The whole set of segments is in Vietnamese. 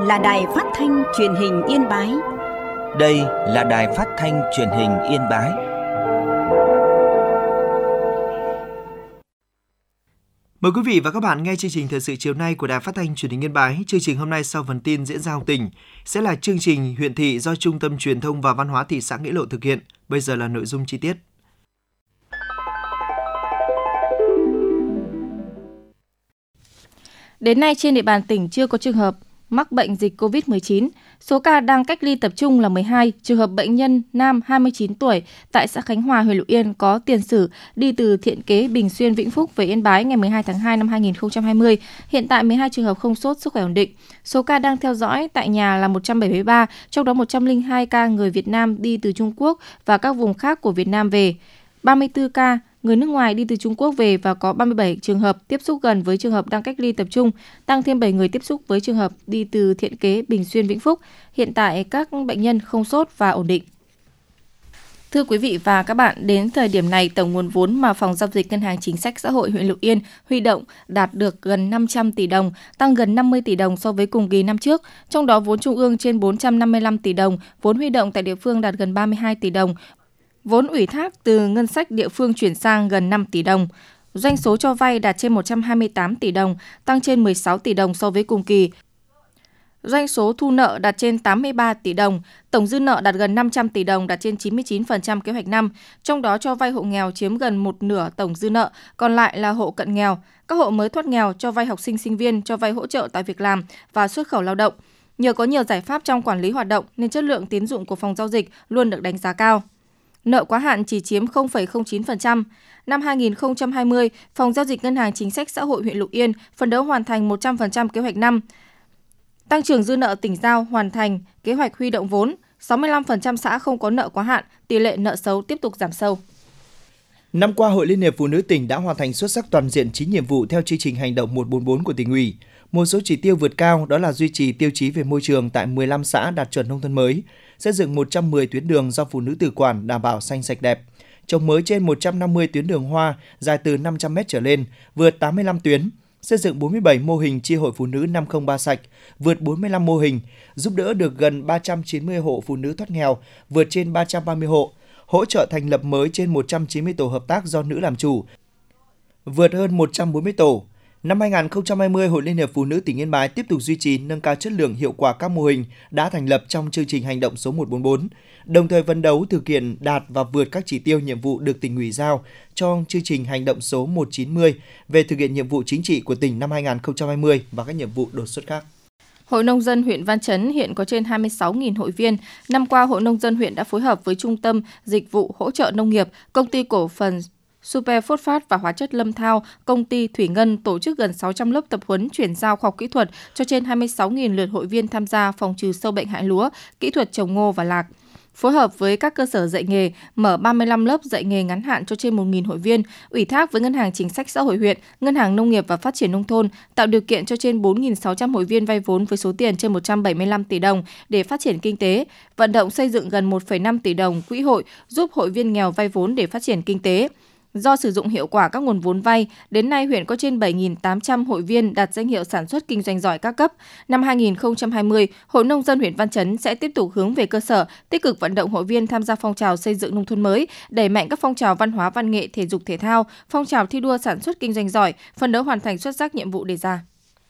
là Đài Phát thanh Truyền hình Yên Bái. Đây là Đài Phát thanh Truyền hình Yên Bái. Mời quý vị và các bạn nghe chương trình thời sự chiều nay của Đài Phát thanh Truyền hình Yên Bái. Chương trình hôm nay sau phần tin diễn ra học tỉnh sẽ là chương trình huyện thị do Trung tâm Truyền thông và Văn hóa thị xã Nghĩa Lộ thực hiện. Bây giờ là nội dung chi tiết. Đến nay trên địa bàn tỉnh chưa có trường hợp mắc bệnh dịch COVID-19. Số ca đang cách ly tập trung là 12 trường hợp bệnh nhân nam 29 tuổi tại xã Khánh Hòa, huyện Lục Yên có tiền sử đi từ Thiện Kế, Bình Xuyên, Vĩnh Phúc về Yên Bái ngày 12 tháng 2 năm 2020. Hiện tại 12 trường hợp không sốt, sức khỏe ổn định. Số ca đang theo dõi tại nhà là 173, trong đó 102 ca người Việt Nam đi từ Trung Quốc và các vùng khác của Việt Nam về. 34 ca người nước ngoài đi từ Trung Quốc về và có 37 trường hợp tiếp xúc gần với trường hợp đang cách ly tập trung, tăng thêm 7 người tiếp xúc với trường hợp đi từ Thiện Kế, Bình Xuyên, Vĩnh Phúc. Hiện tại các bệnh nhân không sốt và ổn định. Thưa quý vị và các bạn, đến thời điểm này, tổng nguồn vốn mà Phòng Giao dịch Ngân hàng Chính sách Xã hội huyện Lục Yên huy động đạt được gần 500 tỷ đồng, tăng gần 50 tỷ đồng so với cùng kỳ năm trước. Trong đó vốn trung ương trên 455 tỷ đồng, vốn huy động tại địa phương đạt gần 32 tỷ đồng. Vốn ủy thác từ ngân sách địa phương chuyển sang gần 5 tỷ đồng. Doanh số cho vay đạt trên 128 tỷ đồng, tăng trên 16 tỷ đồng so với cùng kỳ. Doanh số thu nợ đạt trên 83 tỷ đồng, tổng dư nợ đạt gần 500 tỷ đồng, đạt trên 99% kế hoạch năm. Trong đó cho vay hộ nghèo chiếm gần một nửa tổng dư nợ, còn lại là hộ cận nghèo. Các hộ mới thoát nghèo cho vay học sinh sinh viên, cho vay hỗ trợ tại việc làm và xuất khẩu lao động. Nhờ có nhiều giải pháp trong quản lý hoạt động nên chất lượng tín dụng của phòng giao dịch luôn được đánh giá cao. Nợ quá hạn chỉ chiếm 0,09%. Năm 2020, Phòng Giao dịch Ngân hàng Chính sách Xã hội huyện Lục Yên phấn đấu hoàn thành 100% kế hoạch năm. Tăng trưởng dư nợ tỉnh giao hoàn thành kế hoạch huy động vốn, 65% xã không có nợ quá hạn, tỷ lệ nợ xấu tiếp tục giảm sâu. Năm qua, Hội Liên hiệp Phụ nữ tỉnh đã hoàn thành xuất sắc toàn diện 9 nhiệm vụ theo chương trình hành động 144 của tỉnh ủy. Một số chỉ tiêu vượt cao đó là duy trì tiêu chí về môi trường tại 15 xã đạt chuẩn nông thôn mới, xây dựng 110 tuyến đường do phụ nữ tự quản đảm bảo xanh sạch đẹp, trồng mới trên 150 tuyến đường hoa dài từ 500 m trở lên, vượt 85 tuyến, xây dựng 47 mô hình chi hội phụ nữ 503 sạch, vượt 45 mô hình, giúp đỡ được gần 390 hộ phụ nữ thoát nghèo, vượt trên 330 hộ, hỗ trợ thành lập mới trên 190 tổ hợp tác do nữ làm chủ, vượt hơn 140 tổ. Năm 2020, Hội Liên hiệp Phụ nữ tỉnh Yên Bái tiếp tục duy trì nâng cao chất lượng hiệu quả các mô hình đã thành lập trong chương trình hành động số 144, đồng thời phấn đấu thực hiện đạt và vượt các chỉ tiêu nhiệm vụ được tỉnh ủy giao trong chương trình hành động số 190 về thực hiện nhiệm vụ chính trị của tỉnh năm 2020 và các nhiệm vụ đột xuất khác. Hội Nông dân huyện Văn Chấn hiện có trên 26.000 hội viên. Năm qua, Hội Nông dân huyện đã phối hợp với Trung tâm Dịch vụ Hỗ trợ Nông nghiệp, Công ty Cổ phần Super Phosphate và Hóa chất Lâm Thao, Công ty Thủy Ngân tổ chức gần 600 lớp tập huấn chuyển giao khoa học kỹ thuật cho trên 26.000 lượt hội viên tham gia phòng trừ sâu bệnh hại lúa, kỹ thuật trồng ngô và lạc. Phối hợp với các cơ sở dạy nghề, mở 35 lớp dạy nghề ngắn hạn cho trên 1.000 hội viên, ủy thác với Ngân hàng Chính sách Xã hội huyện, Ngân hàng Nông nghiệp và Phát triển Nông thôn, tạo điều kiện cho trên 4.600 hội viên vay vốn với số tiền trên 175 tỷ đồng để phát triển kinh tế, vận động xây dựng gần 1,5 tỷ đồng quỹ hội giúp hội viên nghèo vay vốn để phát triển kinh tế. Do sử dụng hiệu quả các nguồn vốn vay, đến nay huyện có trên 7.800 hội viên đạt danh hiệu sản xuất kinh doanh giỏi các cấp. Năm 2020, Hội Nông dân huyện Văn Chấn sẽ tiếp tục hướng về cơ sở, tích cực vận động hội viên tham gia phong trào xây dựng nông thôn mới, đẩy mạnh các phong trào văn hóa, văn nghệ, thể dục thể thao, phong trào thi đua sản xuất kinh doanh giỏi, phấn đấu hoàn thành xuất sắc nhiệm vụ đề ra.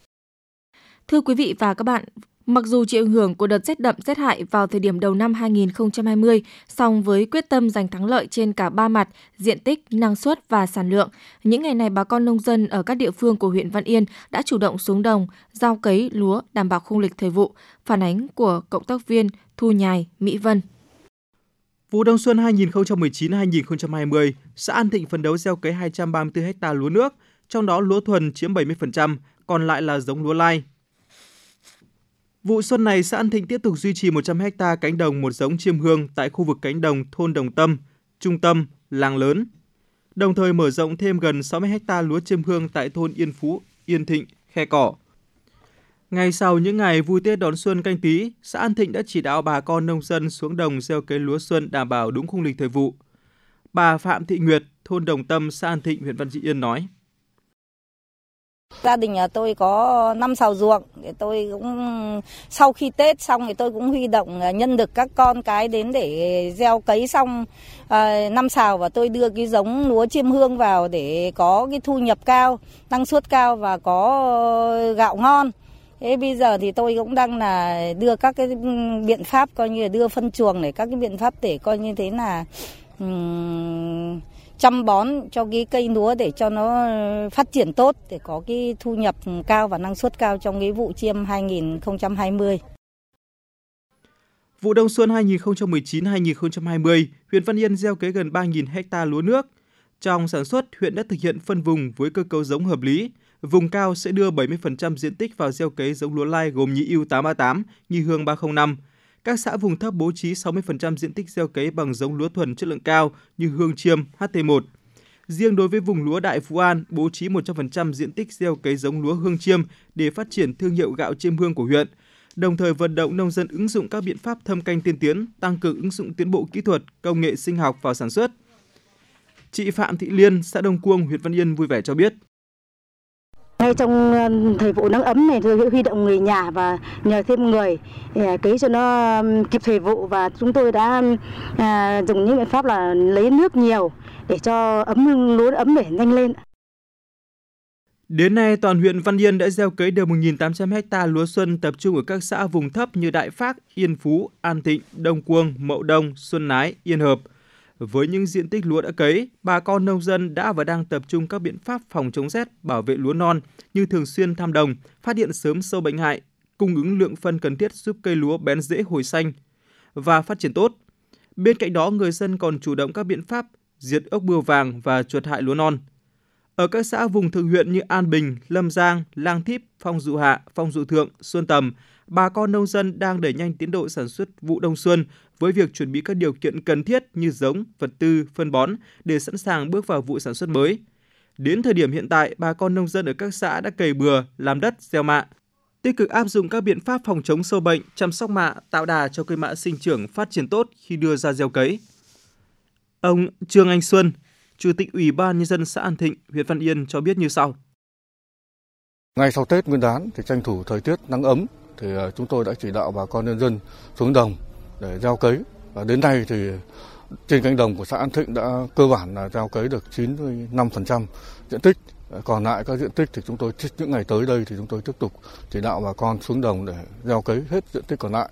Thưa quý vị và các bạn, mặc dù chịu ảnh hưởng của đợt rét đậm rét hại vào thời điểm đầu năm 2020, song với quyết tâm giành thắng lợi trên cả ba mặt, diện tích, năng suất và sản lượng, những ngày này bà con nông dân ở các địa phương của huyện Văn Yên đã chủ động xuống đồng, gieo cấy lúa đảm bảo khung lịch thời vụ. Phản ánh của cộng tác viên Thu Nhài, Mỹ Vân. Vụ đông xuân 2019-2020, xã An Thịnh phấn đấu gieo cấy 234 ha lúa nước, trong đó lúa thuần chiếm 70%, còn lại là giống lúa lai. Vụ xuân này, xã An Thịnh tiếp tục duy trì 100 ha cánh đồng một giống chiêm hương tại khu vực cánh đồng thôn Đồng Tâm, Trung Tâm, Làng Lớn. Đồng thời mở rộng thêm gần 60 ha lúa chiêm hương tại thôn Yên Phú, Yên Thịnh, Khe Cỏ. Ngay sau những ngày vui Tết đón xuân Canh Tý, xã An Thịnh đã chỉ đạo bà con nông dân xuống đồng gieo cấy lúa xuân đảm bảo đúng khung lịch thời vụ. Bà Phạm Thị Nguyệt, thôn Đồng Tâm, xã An Thịnh, huyện Văn Yên nói: Gia đình nhà tôi có 5 sào ruộng, để tôi cũng sau khi Tết xong thì tôi cũng huy động nhân lực các con cái đến để gieo cấy xong 5 sào, và tôi đưa cái giống lúa chiêm hương vào để có cái thu nhập cao, năng suất cao và có gạo ngon. Thế bây giờ thì tôi cũng đang là đưa các cái biện pháp, coi như là đưa phân chuồng để các cái biện pháp để coi như thế là chăm bón cho cái cây lúa để cho nó phát triển tốt, để có cái thu nhập cao và năng suất cao trong cái vụ chiêm 2020. Vụ đông xuân 2019-2020, huyện Văn Yên gieo cấy gần 3.000 ha lúa nước. Trong sản xuất, huyện đã thực hiện phân vùng với cơ cấu giống hợp lý. Vùng cao sẽ đưa 70% diện tích vào gieo cấy giống lúa lai gồm Nhị Ưu 838, Nhị Hương 305. Các xã vùng thấp bố trí 60% diện tích gieo cấy bằng giống lúa thuần chất lượng cao như Hương Chiêm, HT1. Riêng đối với vùng lúa Đại Phú An, bố trí 100% diện tích gieo cấy giống lúa Hương Chiêm để phát triển thương hiệu gạo chiêm hương của huyện, đồng thời vận động nông dân ứng dụng các biện pháp thâm canh tiên tiến, tăng cường ứng dụng tiến bộ kỹ thuật, công nghệ sinh học vào sản xuất. Chị Phạm Thị Liên, xã Đông Cuông, huyện Văn Yên vui vẻ cho biết. Ngay trong thời vụ nắng ấm này, tôi huy động người nhà và nhờ thêm người cấy cho nó kịp thời vụ, và chúng tôi đã dùng những biện pháp là lấy nước nhiều để cho lúa ấm để nhanh lên. Đến nay, toàn huyện Văn Yên đã gieo cấy được 1.800 ha lúa xuân tập trung ở các xã vùng thấp như Đại Phác, Yên Phú, An Thịnh, Đông Cuông, Mậu Đông, Xuân Nái, Yên Hợp. Với những diện tích lúa đã cấy, bà con nông dân đã và đang tập trung các biện pháp phòng chống rét, bảo vệ lúa non như thường xuyên thăm đồng, phát hiện sớm sâu bệnh hại, cung ứng lượng phân cần thiết giúp cây lúa bén rễ hồi xanh và phát triển tốt. Bên cạnh đó, người dân còn chủ động các biện pháp diệt ốc bươu vàng và chuột hại lúa non. Ở các xã vùng thượng huyện như An Bình, Lâm Giang, Lang Thíp, Phong Dụ Hạ, Phong Dụ Thượng, Xuân Tầm, bà con nông dân đang đẩy nhanh tiến độ sản xuất vụ đông xuân với việc chuẩn bị các điều kiện cần thiết như giống, vật tư, phân bón để sẵn sàng bước vào vụ sản xuất mới. Đến thời điểm hiện tại, bà con nông dân ở các xã đã cày bừa, làm đất, gieo mạ, tích cực áp dụng các biện pháp phòng chống sâu bệnh, chăm sóc mạ, tạo đà cho cây mạ sinh trưởng phát triển tốt khi đưa ra gieo cấy. Ông Trương Anh Xuân, Chủ tịch Ủy ban Nhân dân xã An Thịnh, huyện Văn Yên cho biết như sau. Ngay sau Tết Nguyên đán thì tranh thủ thời tiết nắng ấm thì chúng tôi đã chỉ đạo bà con nhân dân xuống đồng để gieo cấy. Và đến nay thì trên cánh đồng của xã An Thịnh đã cơ bản là gieo cấy được 95% diện tích. Còn lại các diện tích thì chúng tôi những ngày tới đây thì chúng tôi tiếp tục chỉ đạo bà con xuống đồng để gieo cấy hết diện tích còn lại.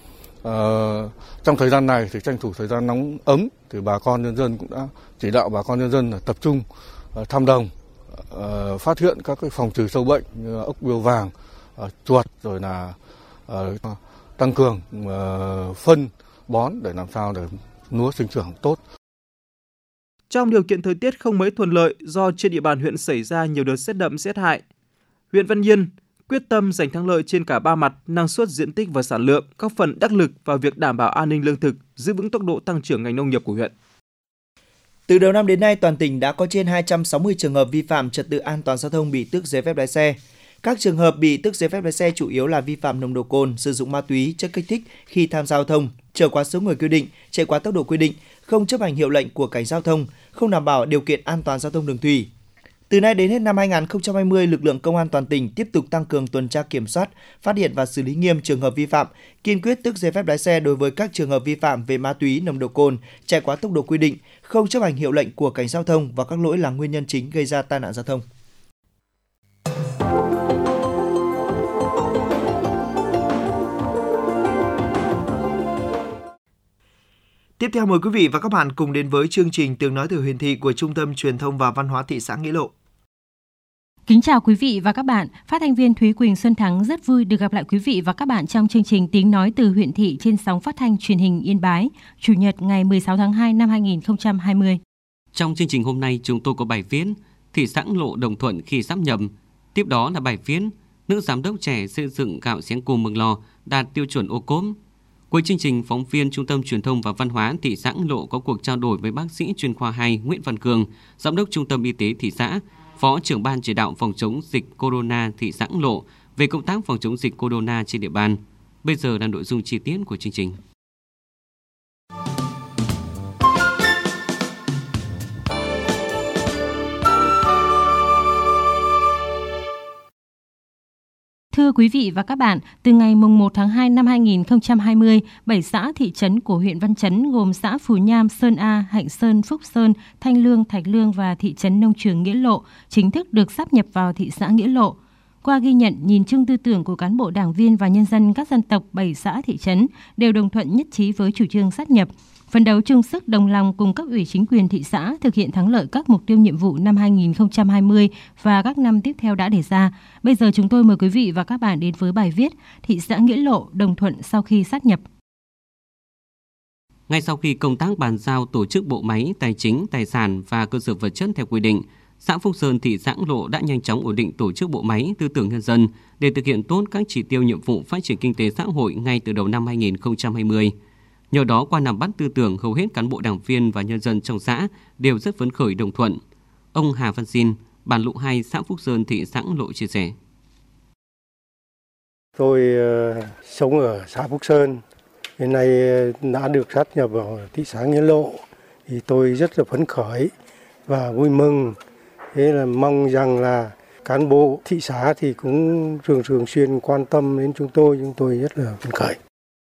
Trong thời gian này thì tranh thủ thời gian nóng ấm thì bà con nhân dân cũng đã chỉ đạo bà con nhân dân là tập trung thăm đồng, phát hiện các cái phòng trừ sâu bệnh như ốc bươu vàng, chuột, rồi là tăng cường phân bón để làm sao để lúa sinh trưởng tốt. Trong điều kiện thời tiết không mấy thuận lợi do trên địa bàn huyện xảy ra nhiều đợt rét đậm rét hại, huyện Văn Yên quyết tâm giành thắng lợi trên cả ba mặt năng suất, diện tích và sản lượng, góp phần đắc lực vào việc đảm bảo an ninh lương thực, giữ vững tốc độ tăng trưởng ngành nông nghiệp của huyện. Từ đầu năm đến nay, toàn tỉnh đã có trên 260 trường hợp vi phạm trật tự an toàn giao thông bị tước giấy phép lái xe. Các trường hợp bị tước giấy phép lái xe chủ yếu là vi phạm nồng độ cồn, sử dụng ma túy, chất kích thích khi tham gia giao thông, chở quá số người quy định, chạy quá tốc độ quy định, không chấp hành hiệu lệnh của cảnh giao thông, không đảm bảo điều kiện an toàn giao thông đường thủy. Từ nay đến hết năm 2020, lực lượng công an toàn tỉnh tiếp tục tăng cường tuần tra kiểm soát, phát hiện và xử lý nghiêm trường hợp vi phạm, kiên quyết tước giấy phép lái xe đối với các trường hợp vi phạm về ma túy, nồng độ cồn, chạy quá tốc độ quy định, không chấp hành hiệu lệnh của cảnh giao thông và các lỗi là nguyên nhân chính gây ra tai nạn giao thông. Tiếp theo mời quý vị và các bạn cùng đến với chương trình Tiếng nói từ Huyền Thị của Trung tâm Truyền thông và Văn hóa thị xã Nghĩa Lộ. Kính chào quý vị và các bạn. Phát thanh viên Thúy Quỳnh Xuân Thắng rất vui được gặp lại quý vị và các bạn trong chương trình Tiếng nói từ Huyện Thị trên sóng phát thanh truyền hình Yên Bái, Chủ nhật ngày 16 tháng 2 năm 2020. Trong chương trình hôm nay chúng tôi có bài viết Thị xã Lộ đồng thuận khi sáp nhập. Tiếp đó là bài viết Nữ giám đốc trẻ xây dựng gạo Xéng Cù Mường Lò đạt tiêu chuẩn ô cốp. Cuối chương trình, phóng viên Trung tâm Truyền thông và Văn hóa thị xã Lộ có cuộc trao đổi với bác sĩ chuyên khoa 2 Nguyễn Văn Cường, giám đốc Trung tâm Y tế thị xã, phó trưởng ban chỉ đạo phòng chống dịch corona thị xã Lộ về công tác phòng chống dịch corona trên địa bàn. Bây giờ là nội dung chi tiết của chương trình. Thưa quý vị và các bạn, từ ngày 1 tháng 2 năm 2020, 7 xã thị trấn của huyện Văn Chấn gồm xã Phù Nham, Sơn A, Hạnh Sơn, Phúc Sơn, Thanh Lương, Thạch Lương và thị trấn Nông Trường Nghĩa Lộ chính thức được sáp nhập vào thị xã Nghĩa Lộ. Qua ghi nhận, nhìn chung tư tưởng của cán bộ đảng viên và nhân dân các dân tộc 7 xã thị trấn đều đồng thuận nhất trí với chủ trương sáp nhập, phấn đấu chung sức đồng lòng cùng cấp ủy chính quyền thị xã thực hiện thắng lợi các mục tiêu nhiệm vụ năm 2020 và các năm tiếp theo đã đề ra. Bây giờ chúng tôi mời quý vị và các bạn đến với bài viết Thị xã Nghĩa Lộ đồng thuận sau khi sáp nhập. Ngay sau khi công tác bàn giao tổ chức bộ máy, tài chính, tài sản và cơ sở vật chất theo quy định, xã Phúc Sơn, thị xã Nghĩa Lộ đã nhanh chóng ổn định tổ chức bộ máy, tư tưởng nhân dân để thực hiện tốt các chỉ tiêu nhiệm vụ phát triển kinh tế xã hội ngay từ đầu năm 2020. Nhờ đó, qua nắm bắt tư tưởng, hầu hết cán bộ đảng viên và nhân dân trong xã đều rất phấn khởi đồng thuận. Ông Hà Văn Xin, bản Lụ 2, xã Phúc Sơn, thị xã Nghĩa Lộ chia sẻ. Tôi sống ở xã Phúc Sơn, hiện nay đã được sáp nhập vào thị xã Nghĩa Lộ, thì tôi rất là phấn khởi và vui mừng. Thế là mong rằng là cán bộ thị xã thì cũng thường xuyên quan tâm đến chúng tôi rất là phấn khởi.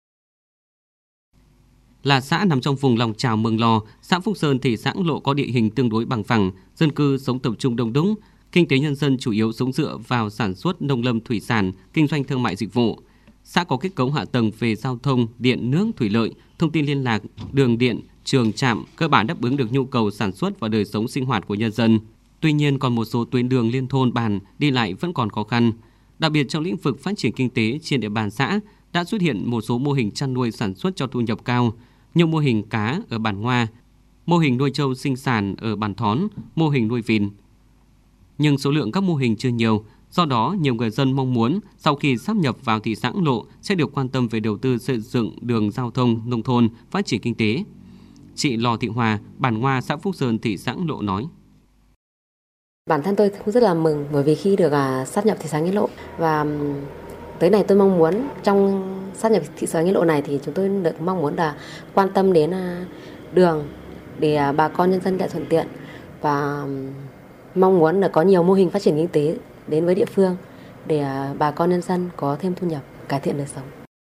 Là xã nằm trong vùng lòng chảo Mường Lò, xã Phúc Sơn, thị xã Nghĩa Lộ có địa hình tương đối bằng phẳng, dân cư sống tập trung đông đúc, kinh tế nhân dân chủ yếu sống dựa vào sản xuất nông lâm thủy sản, kinh doanh thương mại dịch vụ. Xã có kết cấu hạ tầng về giao thông, điện, nước, thủy lợi, thông tin liên lạc, đường điện, trường, trạm cơ bản đáp ứng được nhu cầu sản xuất và đời sống sinh hoạt của nhân dân. Tuy nhiên, còn một số tuyến đường liên thôn bản đi lại vẫn còn khó khăn. Đặc biệt trong lĩnh vực phát triển kinh tế trên địa bàn xã đã xuất hiện một số mô hình chăn nuôi sản xuất cho thu nhập cao, như mô hình cá ở bản Ngoa, mô hình nuôi trâu sinh sản ở bản Thón, mô hình nuôi vịt. Nhưng số lượng các mô hình chưa nhiều, do đó nhiều người dân mong muốn sau khi sáp nhập vào thị xã Nghĩa Lộ sẽ được quan tâm về đầu tư xây dựng đường giao thông nông thôn, phát triển kinh tế. Chị Lò Thị Hòa, bản Ngoa, xã Phúc Sơn, thị xã Nghĩa Lộ nói. Bản thân tôi cũng rất là mừng bởi vì khi được sáp nhập thị xã Nghĩa Lộ, và tới này tôi mong muốn trong sáp nhập thị xã Nghĩa Lộ này thì chúng tôi được mong muốn là quan tâm đến đường để bà con nhân dân lại thuận tiện, và mong muốn là có nhiều mô hình phát triển kinh tế đến với địa phương để bà con nhân dân có thêm thu nhập, cải thiện đời sống.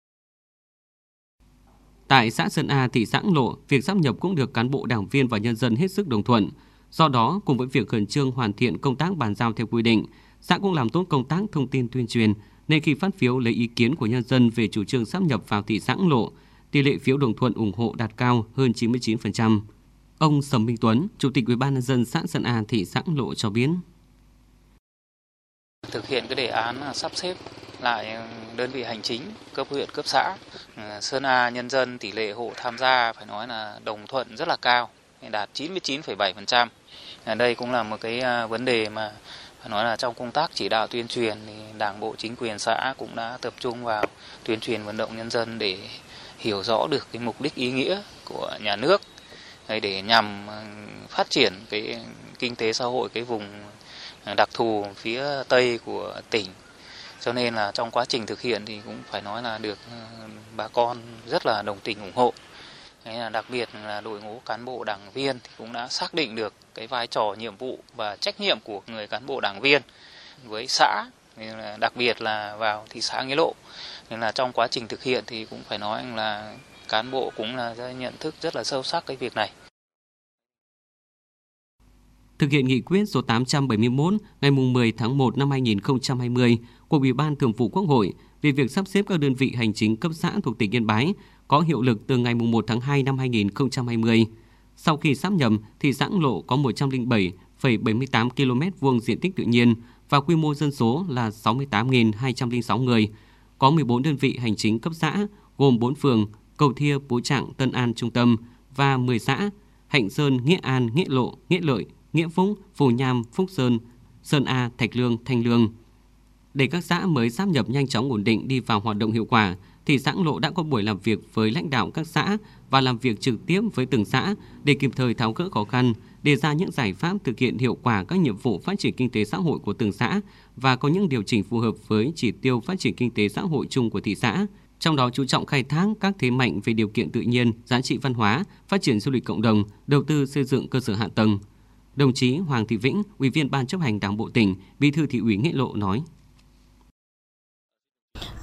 Tại xã Sơn A, thị xã Nghĩa Lộ, việc sáp nhập cũng được cán bộ đảng viên và nhân dân hết sức đồng thuận. Do đó, cùng với việc khẩn trương hoàn thiện công tác bàn giao theo quy định, xã cũng làm tốt công tác thông tin tuyên truyền, nên khi phát phiếu lấy ý kiến của nhân dân về chủ trương sáp nhập vào thị xã Nghĩa Lộ, tỷ lệ phiếu đồng thuận ủng hộ đạt cao hơn 99%. Ông Sầm Minh Tuấn, Chủ tịch Ủy ban nhân dân xã Sơn A, thị xã Nghĩa Lộ cho biết. Thực hiện cái đề án sắp xếp lại đơn vị hành chính cấp huyện, cấp xã, Sơn A nhân dân tỷ lệ hộ tham gia phải nói là đồng thuận rất là cao, đạt 99,7%. Đây cũng là một cái vấn đề mà phải nói là trong công tác chỉ đạo tuyên truyền thì Đảng bộ chính quyền xã cũng đã tập trung vào tuyên truyền vận động nhân dân để hiểu rõ được cái mục đích ý nghĩa của nhà nước để nhằm phát triển cái kinh tế xã hội cái vùng đặc thù phía Tây của tỉnh. Cho nên là trong quá trình thực hiện thì cũng phải nói là được bà con rất là đồng tình ủng hộ. Đặc biệt là đội ngũ cán bộ đảng viên thì cũng đã xác định được cái vai trò, nhiệm vụ và trách nhiệm của người cán bộ đảng viên với xã, đặc biệt là vào thị xã Nghĩa Lộ. Nên là trong quá trình thực hiện thì cũng phải nói là cán bộ cũng là nhận thức rất là sâu sắc cái việc này. Thực hiện nghị quyết số 871 ngày 10 tháng 1 năm 2020 của Ủy ban Thường vụ Quốc hội về việc sắp xếp các đơn vị hành chính cấp xã thuộc tỉnh Yên Bái có hiệu lực từ ngày 1 tháng 2 năm 2020. Sau khi sáp nhập, thị xã Nghĩa Lộ có 107,78 km² diện tích tự nhiên và quy mô dân số là 68.206 người. Có 14 đơn vị hành chính cấp xã gồm 4 phường: Cầu Thia, Pú Trạng, Tân An, Trung Tâm và 10 xã: Hạnh Sơn, Nghĩa An, Nghĩa Lộ, Nghĩa Lợi, Nghĩa Phúc, Phù Nham, Phúc Sơn, Sơn A, Thạch Lương, Thanh Lương. Để các xã mới sáp nhập nhanh chóng ổn định đi vào hoạt động hiệu quả, thị xã Nghĩa Lộ đã có buổi làm việc với lãnh đạo các xã và làm việc trực tiếp với từng xã để kịp thời tháo gỡ khó khăn, đề ra những giải pháp thực hiện hiệu quả các nhiệm vụ phát triển kinh tế xã hội của từng xã và có những điều chỉnh phù hợp với chỉ tiêu phát triển kinh tế xã hội chung của thị xã. Trong đó chú trọng khai thác các thế mạnh về điều kiện tự nhiên, giá trị văn hóa, phát triển du lịch cộng đồng, đầu tư xây dựng cơ sở hạ tầng. Đồng chí Hoàng Thị Vĩnh, Ủy viên Ban chấp hành Đảng bộ tỉnh, Bí thư Thị ủy Nghĩa Lộ nói: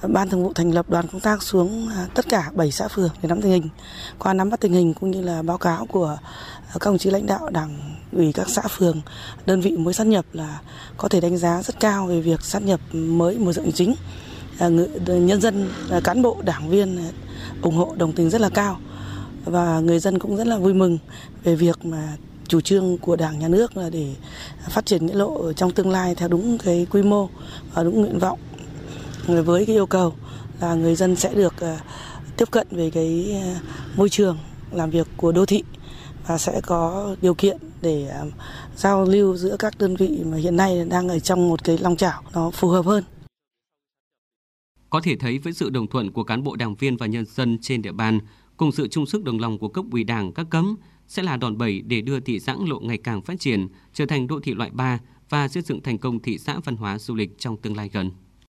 Ban Thường vụ thành lập đoàn công tác xuống tất cả 7 xã phường để nắm tình hình. Qua nắm bắt tình hình cũng như là báo cáo của các đồng chí lãnh đạo Đảng ủy các xã phường, đơn vị mới sát nhập là có thể đánh giá rất cao về việc sát nhập mới mở rộng hành chính. Nhân dân, cán bộ, đảng viên ủng hộ đồng tình rất là cao và người dân cũng rất là vui mừng về việc mà chủ trương của Đảng, Nhà nước là để phát triển nghĩa lộ trong tương lai theo đúng cái quy mô và đúng nguyện vọng, với cái yêu cầu là người dân sẽ được tiếp cận về cái môi trường làm việc của đô thị và sẽ có điều kiện để giao lưu giữa các đơn vị mà hiện nay đang ở trong một cái lòng chảo nó phù hợp hơn. Có thể thấy với sự đồng thuận của cán bộ, đảng viên và nhân dân trên địa bàn, cùng sự chung sức đồng lòng của cấp ủy Đảng các cấp sẽ là đòn bẩy để đưa thị xã Ân Lộ ngày càng phát triển, trở thành đô thị loại 3 và xây dựng thành công thị xã văn hóa du lịch trong tương lai gần.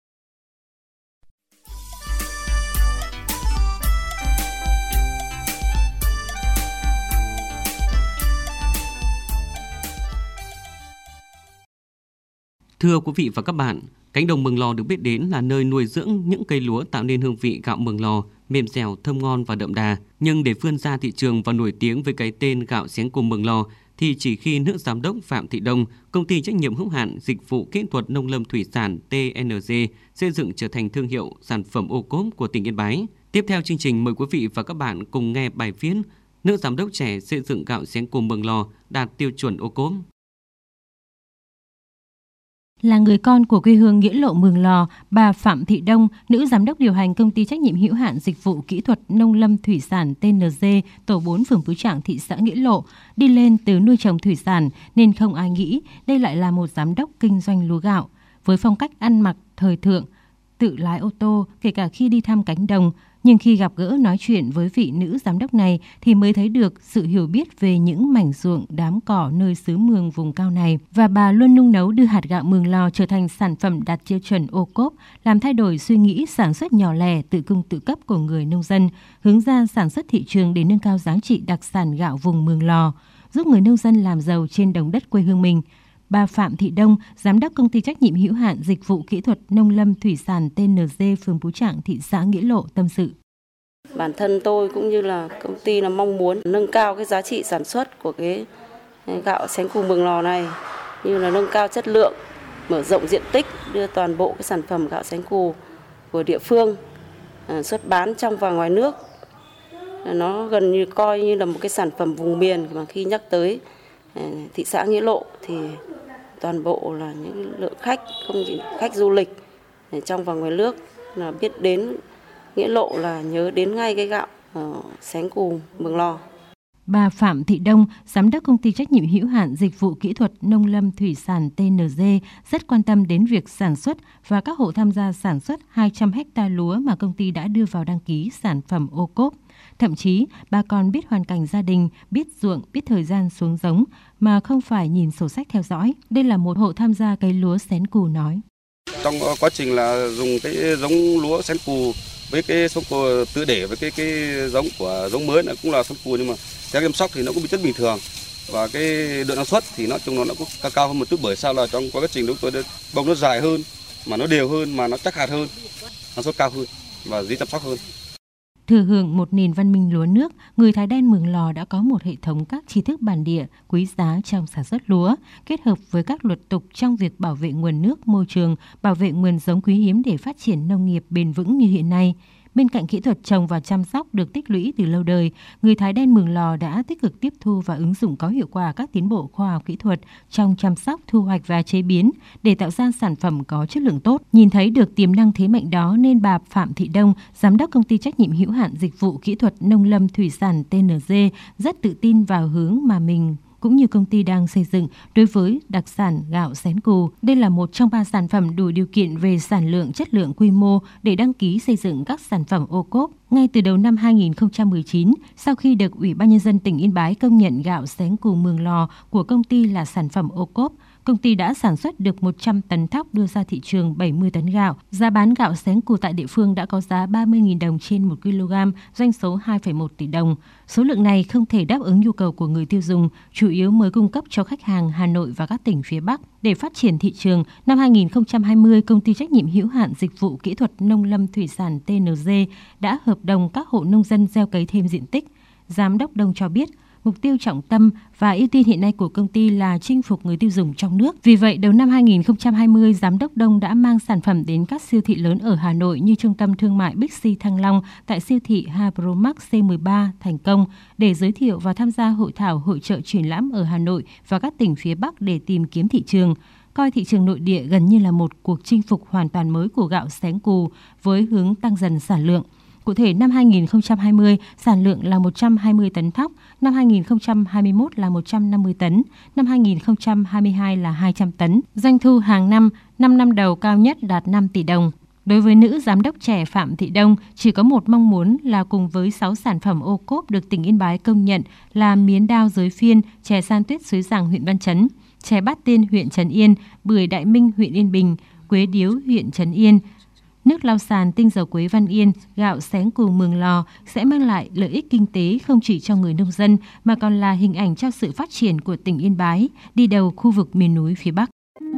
Thưa quý vị và các bạn, cánh đồng Mường Lò được biết đến là nơi nuôi dưỡng những cây lúa tạo nên hương vị gạo Mường Lò, mềm dẻo, thơm ngon và đậm đà. Nhưng để vươn ra thị trường và nổi tiếng với cái tên gạo Xén Cù Mường Lò, thì chỉ khi nữ giám đốc Phạm Thị Đông, công ty trách nhiệm hữu hạn dịch vụ kỹ thuật nông lâm thủy sản TNG xây dựng trở thành thương hiệu sản phẩm ô cốp của tỉnh Yên Bái. Tiếp theo chương trình, mời quý vị và các bạn cùng nghe bài viết Nữ giám đốc trẻ xây dựng gạo Xén Cù Mường Lò đạt tiêu chuẩn ô cốp. Là người con của quê hương Nghĩa Lộ Mường Lò, bà Phạm Thị Đông, nữ giám đốc điều hành công ty trách nhiệm hữu hạn dịch vụ kỹ thuật nông lâm thủy sản TNG, tổ 4 phường Phú Trạng, thị xã Nghĩa Lộ, đi lên từ nuôi trồng thủy sản nên không ai nghĩ đây lại là một giám đốc kinh doanh lúa gạo. Với phong cách ăn mặc thời thượng, tự lái ô tô kể cả khi đi thăm cánh đồng, nhưng khi gặp gỡ nói chuyện với vị nữ giám đốc này thì mới thấy được sự hiểu biết về những mảnh ruộng đám cỏ nơi xứ Mường vùng cao này. Và bà luôn nung nấu đưa hạt gạo Mường Lò trở thành sản phẩm đạt tiêu chuẩn ô cốp, làm thay đổi suy nghĩ sản xuất nhỏ lẻ, tự cung tự cấp của người nông dân, hướng ra sản xuất thị trường để nâng cao giá trị đặc sản gạo vùng Mường Lò, giúp người nông dân làm giàu trên đồng đất quê hương mình. Bà Phạm Thị Đông, giám đốc công ty trách nhiệm hữu hạn dịch vụ kỹ thuật nông lâm thủy sản TNG phường Phú Trạng, thị xã Nghĩa Lộ tâm sự. Bản thân tôi cũng như là công ty là mong muốn nâng cao cái giá trị sản xuất của cái gạo Xén Cù Mường Lò này, như là nâng cao chất lượng, mở rộng diện tích, đưa toàn bộ cái sản phẩm gạo Xén Cù của địa phương xuất bán trong và ngoài nước. Nó gần như coi như là một cái sản phẩm vùng miền, mà khi nhắc tới thị xã Nghĩa Lộ thì toàn bộ là những lượng khách, không chỉ khách du lịch trong và ngoài nước là biết đến Nghĩa Lộ là nhớ đến ngay cái gạo Xén Cù Mường Lò. Bà Phạm Thị Đông, giám đốc công ty trách nhiệm hữu hạn dịch vụ kỹ thuật nông lâm thủy sản TNG rất quan tâm đến việc sản xuất và các hộ tham gia sản xuất 200 ha lúa mà công ty đã đưa vào đăng ký sản phẩm ô cốp. Thậm chí, bà còn biết hoàn cảnh gia đình, biết ruộng, biết thời gian xuống giống mà không phải nhìn sổ sách theo dõi. Đây là một hộ tham gia cấy lúa Xén Cù nói. Trong quá trình là dùng cái giống lúa Xén Cù với cái số tự để với cái giống của giống mới là cũng là Xén Cù, nhưng mà theo chăm sóc thì nó cũng bị chất bình thường, và cái lượng năng suất thì nó cũng cao hơn một chút, bởi sao là trong quá trình chúng tôi bông nó dài hơn, mà nó đều hơn, mà nó chắc hạt hơn, năng suất cao hơn và dễ chăm sóc hơn. Thừa hưởng một nền văn minh lúa nước, người Thái Đen Mường Lò đã có một hệ thống các tri thức bản địa quý giá trong sản xuất lúa, kết hợp với các luật tục trong việc bảo vệ nguồn nước, môi trường, bảo vệ nguồn giống quý hiếm để phát triển nông nghiệp bền vững như hiện nay. Bên cạnh kỹ thuật trồng và chăm sóc được tích lũy từ lâu đời, người Thái Đen Mường Lò đã tích cực tiếp thu và ứng dụng có hiệu quả các tiến bộ khoa học kỹ thuật trong chăm sóc, thu hoạch và chế biến để tạo ra sản phẩm có chất lượng tốt. Nhìn thấy được tiềm năng thế mạnh đó nên bà Phạm Thị Đông, giám đốc công ty trách nhiệm hữu hạn dịch vụ kỹ thuật nông lâm thủy sản TNG rất tự tin vào hướng mà mình cũng như công ty đang xây dựng đối với đặc sản gạo Xén Cù. Đây là một trong 3 sản phẩm đủ điều kiện về sản lượng, chất lượng, quy mô để đăng ký xây dựng các sản phẩm ô cốp. Ngay từ đầu năm 2019, sau khi được Ủy ban Nhân dân tỉnh Yên Bái công nhận gạo Xén Cù Mường Lò của công ty là sản phẩm ô cốp, công ty đã sản xuất được 100 tấn thóc đưa ra thị trường 70 tấn gạo. Giá bán gạo Xén Cù tại địa phương đã có giá 30.000 đồng trên 1 kg, doanh số 2,1 tỷ đồng. Số lượng này không thể đáp ứng nhu cầu của người tiêu dùng, chủ yếu mới cung cấp cho khách hàng Hà Nội và các tỉnh phía Bắc. Để phát triển thị trường, năm 2020, công ty trách nhiệm hữu hạn dịch vụ kỹ thuật nông lâm thủy sản TNG đã hợp đồng các hộ nông dân gieo cấy thêm diện tích. Giám đốc Đông cho biết, mục tiêu trọng tâm và ưu tiên hiện nay của công ty là chinh phục người tiêu dùng trong nước. Vì vậy, đầu năm 2020, Giám đốc Đông đã mang sản phẩm đến các siêu thị lớn ở Hà Nội như Trung tâm Thương mại Bixi Thăng Long tại siêu thị Hapromax C13 Thành Công để giới thiệu và tham gia hội thảo hội chợ triển lãm ở Hà Nội và các tỉnh phía Bắc để tìm kiếm thị trường. Coi thị trường nội địa gần như là một cuộc chinh phục hoàn toàn mới của gạo Xén Cù với hướng tăng dần sản lượng. Cụ thể, năm 2020, sản lượng là 120 tấn thóc, năm 2021 là 150 tấn, năm 2022 là 200 tấn. Doanh thu hàng năm, 5 năm đầu cao nhất đạt 5 tỷ đồng. Đối với nữ giám đốc trẻ Phạm Thị Đông, chỉ có một mong muốn là cùng với 6 sản phẩm ô cốp được tỉnh Yên Bái công nhận là miến đao Giới Phiên, chè san tuyết Suối Giàng huyện Văn Chấn, chè Bát Tiên huyện Trấn Yên, bưởi Đại Minh huyện Yên Bình, quế điếu huyện Trấn Yên, nước lau sàn tinh dầu quế Văn Yên, gạo Xén Cù Mường Lò sẽ mang lại lợi ích kinh tế không chỉ cho người nông dân mà còn là hình ảnh cho sự phát triển của tỉnh Yên Bái, đi đầu khu vực miền núi phía Bắc.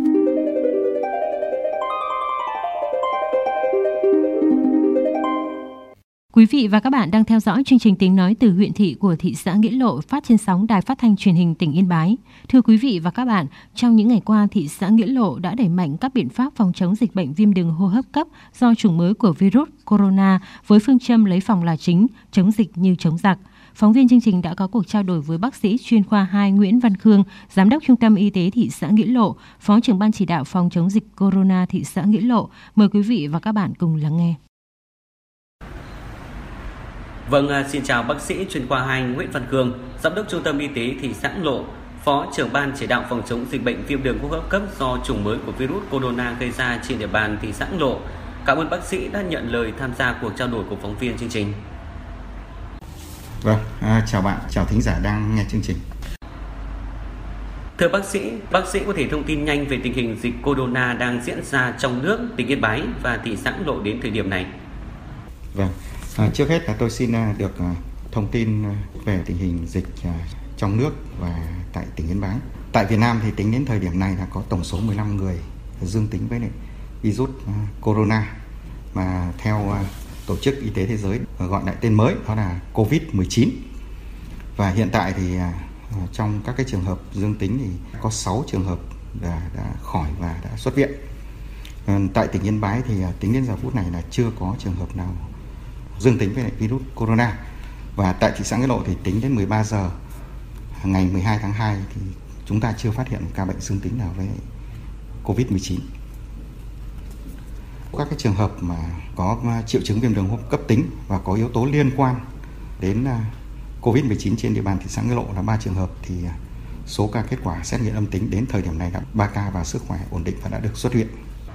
Quý vị và các bạn đang theo dõi chương trình Tiếng nói từ huyện thị của thị xã Nghĩa Lộ phát trên sóng Đài Phát thanh Truyền hình tỉnh Yên Bái. Thưa quý vị và các bạn, trong những ngày qua, thị xã Nghĩa Lộ đã đẩy mạnh các biện pháp phòng chống dịch bệnh viêm đường hô hấp cấp do chủng mới của virus corona với phương châm lấy phòng là chính, chống dịch như chống giặc. Phóng viên chương trình đã có cuộc trao đổi với bác sĩ chuyên khoa 2 Nguyễn Văn Khương, Giám đốc Trung tâm Y tế thị xã Nghĩa Lộ, Phó trưởng Ban chỉ đạo phòng chống dịch corona thị xã Nghĩa Lộ. Mời quý vị và các bạn cùng lắng nghe. Vâng, xin chào bác sĩ chuyên khoa 2 Nguyễn Văn Khương, Giám đốc Trung tâm Y tế thị xã Nghĩa Lộ, Phó trưởng Ban chỉ đạo phòng chống dịch bệnh viêm đường hô hấp cấp do chủng mới của virus corona gây ra trên địa bàn thị xã Nghĩa Lộ. Cảm ơn bác sĩ đã nhận lời tham gia cuộc trao đổi của phóng viên chương trình. Vâng, chào bạn, chào thính giả đang nghe chương trình. Thưa bác sĩ có thể thông tin nhanh về tình hình dịch corona đang diễn ra trong nước, tỉnh Yên Bái và thị xã Nghĩa Lộ đến thời điểm này? Vâng. Trước hết là tôi xin được thông tin về tình hình dịch trong nước và tại tỉnh Yên Bái. Tại Việt Nam thì tính đến thời điểm này là có tổng số 15 người dương tính với virus corona mà theo Tổ chức Y tế Thế giới gọi lại tên mới đó là COVID-19. Và hiện tại thì trong các cái trường hợp dương tính thì có 6 trường hợp đã khỏi và đã xuất viện. Tại tỉnh Yên Bái thì tính đến giờ phút này là chưa có trường hợp nào dương tính với virus corona. Và tại thị xã Nghĩa Lộ thì tính đến 13 giờ ngày 12 tháng 2 thì chúng ta chưa phát hiện ca bệnh dương tính nào với COVID-19. Các cái trường hợp mà có triệu chứng viêm đường hô hấp cấp tính và có yếu tố liên quan đến COVID-19 trên địa bàn thị xã Nghĩa Lộ là 3 trường hợp thì số ca kết quả xét nghiệm âm tính đến thời điểm này là 3 ca và sức khỏe ổn định và đã được xuất viện.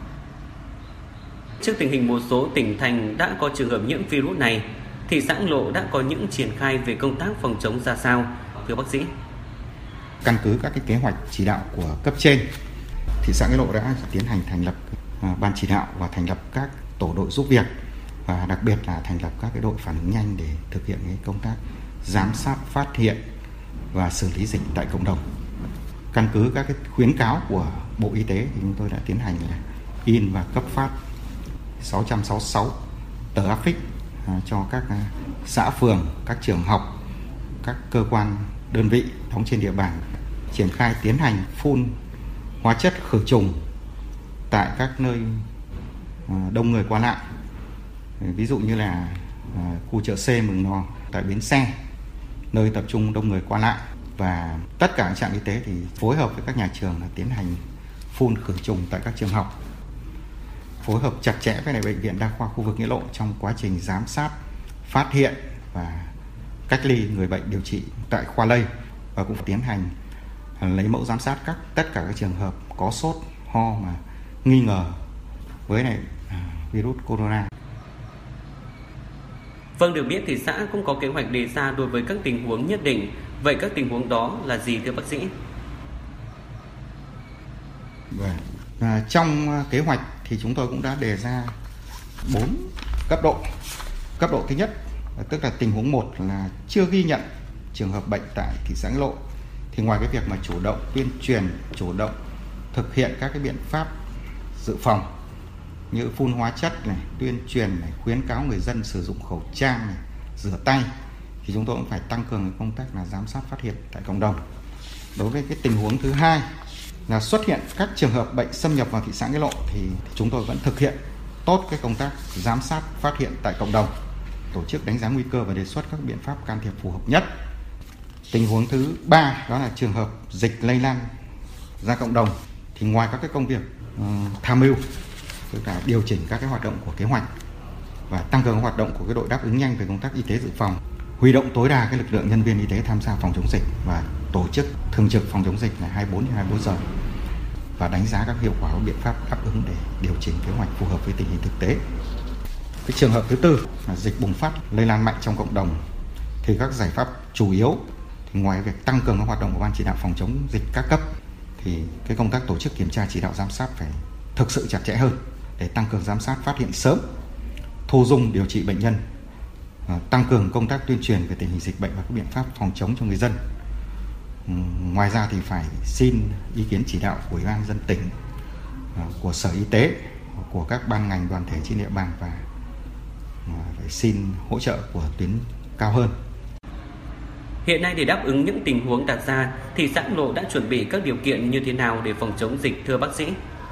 Trước tình hình một số tỉnh thành đã có trường hợp nhiễm virus này, thị xã Nghĩa Lộ đã có những triển khai về công tác phòng chống ra sao, thưa bác sĩ? Căn cứ các cái kế hoạch chỉ đạo của cấp trên, thị xã Nghĩa Lộ đã tiến hành thành lập ban chỉ đạo và thành lập các tổ đội giúp việc và đặc biệt là thành lập các cái đội phản ứng nhanh để thực hiện cái công tác giám sát, phát hiện và xử lý dịch tại cộng đồng. Căn cứ các cái khuyến cáo của Bộ Y tế thì chúng tôi đã tiến hành là in và cấp phát 666 tờ áp phích cho các xã phường, các trường học, các cơ quan đơn vị đóng trên địa bàn, triển khai tiến hành phun hóa chất khử trùng tại các nơi đông người qua lại, ví dụ như là khu chợ C Mường Lò, tại bến xe, nơi tập trung đông người qua lại, và tất cả các trạm y tế thì phối hợp với các nhà trường là tiến hành phun khử trùng tại các trường học, phối hợp chặt chẽ với bệnh viện Đa khoa khu vực Nghĩa Lộ trong quá trình giám sát, phát hiện và cách ly người bệnh điều trị tại khoa lây, và cũng tiến hành lấy mẫu giám sát tất cả các trường hợp có sốt, ho mà nghi ngờ với virus corona. Vâng, được biết thì xã cũng có kế hoạch đề ra đối với các tình huống nhất định. Vậy các tình huống đó là gì thưa bác sĩ? Trong kế hoạch thì chúng tôi cũng đã đề ra 4 cấp độ. Cấp độ thứ nhất tức là tình huống 1 là chưa ghi nhận trường hợp bệnh tại thị xã Nghĩa Lộ. Thì ngoài cái việc mà chủ động tuyên truyền, chủ động thực hiện các cái biện pháp dự phòng như phun hóa chất này, tuyên truyền này, khuyến cáo người dân sử dụng khẩu trang này, rửa tay, thì chúng tôi cũng phải tăng cường công tác là giám sát phát hiện tại cộng đồng. Đối với cái tình huống thứ hai là xuất hiện các trường hợp bệnh xâm nhập vào thị xã Nghĩa Lộ thì chúng tôi vẫn thực hiện tốt cái công tác giám sát phát hiện tại cộng đồng, tổ chức đánh giá nguy cơ và đề xuất các biện pháp can thiệp phù hợp nhất. Tình huống thứ ba đó là trường hợp dịch lây lan ra cộng đồng thì ngoài các cái công việc tham mưu, tức là điều chỉnh các cái hoạt động của kế hoạch và tăng cường hoạt động của cái đội đáp ứng nhanh về công tác y tế dự phòng, huy động tối đa cái lực lượng nhân viên y tế tham gia phòng chống dịch và tổ chức thường trực phòng chống dịch là 24/24 giờ và đánh giá các hiệu quả của biện pháp đáp ứng để điều chỉnh kế hoạch phù hợp với tình hình thực tế. Cái trường hợp thứ tư là dịch bùng phát lây lan mạnh trong cộng đồng thì các giải pháp chủ yếu thì ngoài việc tăng cường các hoạt động của ban chỉ đạo phòng chống dịch các cấp thì cái công tác tổ chức kiểm tra chỉ đạo giám sát phải thực sự chặt chẽ hơn để tăng cường giám sát phát hiện sớm, thu dung điều trị bệnh nhân, tăng cường công tác tuyên truyền về tình hình dịch bệnh và các biện pháp phòng chống cho người dân. Ngoài ra thì phải xin ý kiến chỉ đạo của Ủy ban nhân dân tỉnh, của Sở Y tế, của các ban ngành đoàn thể trên địa bàn và phải xin hỗ trợ của tuyến cao hơn. Hiện nay để đáp ứng những tình huống đặt ra thì xã Nghĩa Lộ đã chuẩn bị các điều kiện như thế nào để phòng chống dịch thưa bác sĩ?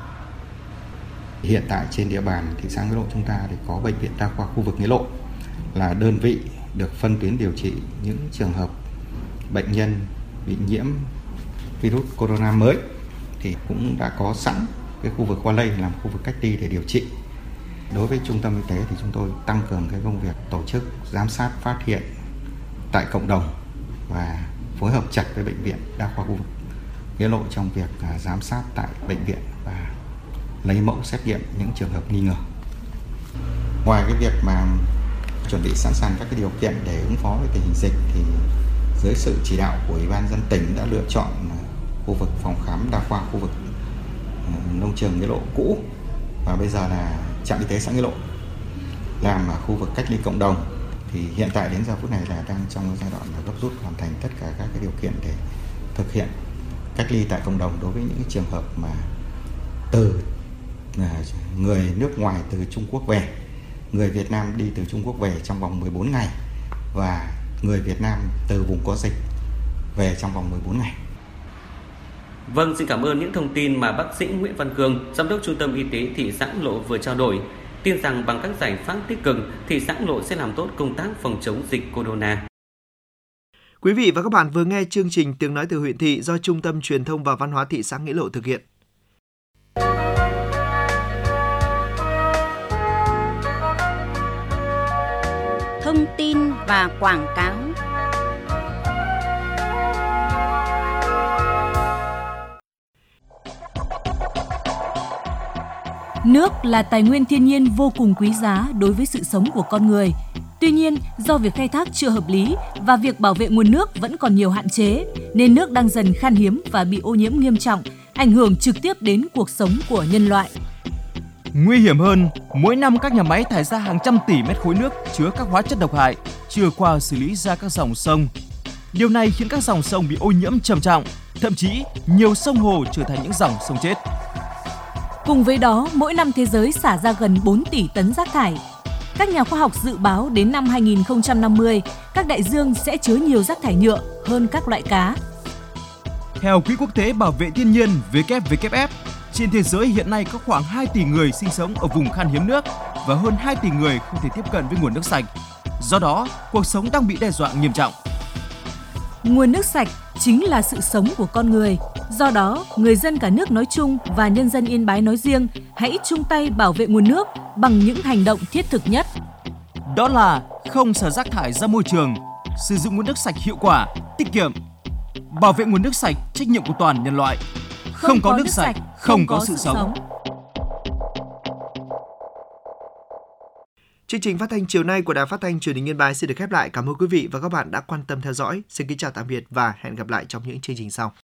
Hiện tại trên địa bàn thị xã Nghĩa Lộ chúng ta thì có bệnh viện đa khoa khu vực Nghĩa Lộ là đơn vị được phân tuyến điều trị những trường hợp bệnh nhân bị nhiễm virus corona mới thì cũng đã có sẵn cái khu vực khoa lây làm khu vực cách ly để điều trị. Đối với trung tâm y tế thì chúng tôi tăng cường cái công việc tổ chức giám sát phát hiện tại cộng đồng và phối hợp chặt với bệnh viện đa khoa khu vực Nghĩa Lộ trong việc giám sát tại bệnh viện và lấy mẫu xét nghiệm những trường hợp nghi ngờ. Ngoài cái việc mà chuẩn bị sẵn sàng các cái điều kiện để ứng phó với tình hình dịch thì dưới sự chỉ đạo của Ủy ban nhân dân tỉnh đã lựa chọn khu vực phòng khám đa khoa khu vực nông trường Nghĩa Lộ cũ và bây giờ là trạm y tế xã Nghĩa Lộ làm khu vực cách ly cộng đồng. Thì hiện tại đến giờ phút này là đang trong giai đoạn là gấp rút hoàn thành tất cả các cái điều kiện để thực hiện cách ly tại cộng đồng đối với những trường hợp mà từ người nước ngoài từ Trung Quốc về, người Việt Nam đi từ Trung Quốc về trong vòng 14 ngày và người Việt Nam từ vùng có dịch về trong vòng 14 ngày. Vâng, xin cảm ơn những thông tin mà bác sĩ Nguyễn Văn Cương, Giám đốc Trung tâm Y tế thị xã Nghĩa Lộ vừa trao đổi. Tin rằng bằng các giải pháp tích cực, thị xã Nghĩa Lộ sẽ làm tốt công tác phòng chống dịch corona. Quý vị và các bạn vừa nghe chương trình Tiếng nói từ huyện thị do Trung tâm Truyền thông và Văn hóa thị xã Nghĩa Lộ thực hiện. Thông tin và quảng cáo. Nước là tài nguyên thiên nhiên vô cùng quý giá đối với sự sống của con người. Tuy nhiên, do việc khai thác chưa hợp lý và việc bảo vệ nguồn nước vẫn còn nhiều hạn chế, nên nước đang dần khan hiếm và bị ô nhiễm nghiêm trọng, ảnh hưởng trực tiếp đến cuộc sống của nhân loại. Nguy hiểm hơn, mỗi năm các nhà máy thải ra hàng trăm tỷ mét khối nước chứa các hóa chất độc hại chưa qua xử lý ra các dòng sông. Điều này khiến các dòng sông bị ô nhiễm trầm trọng, thậm chí nhiều sông hồ trở thành những dòng sông chết. Cùng với đó, mỗi năm thế giới xả ra gần 4 tỷ tấn rác thải. Các nhà khoa học dự báo đến năm 2050, các đại dương sẽ chứa nhiều rác thải nhựa hơn các loại cá. Theo Quỹ Quốc tế Bảo vệ Thiên nhiên WWF, trên thế giới hiện nay có khoảng 2 tỷ người sinh sống ở vùng khan hiếm nước và hơn 2 tỷ người không thể tiếp cận với nguồn nước sạch. Do đó, cuộc sống đang bị đe dọa nghiêm trọng. Nguồn nước sạch chính là sự sống của con người. Do đó, người dân cả nước nói chung và nhân dân Yên Bái nói riêng hãy chung tay bảo vệ nguồn nước bằng những hành động thiết thực nhất. Đó là không xả rác thải ra môi trường, sử dụng nguồn nước sạch hiệu quả, tiết kiệm. Bảo vệ nguồn nước sạch, trách nhiệm của toàn nhân loại. Không có nước sạch, không có sự sống. Chương trình phát thanh chiều nay của Đài Phát thanh Truyền hình Yên Bái xin được khép lại. Cảm ơn quý vị và các bạn đã quan tâm theo dõi. Xin kính chào tạm biệt và hẹn gặp lại trong những chương trình sau.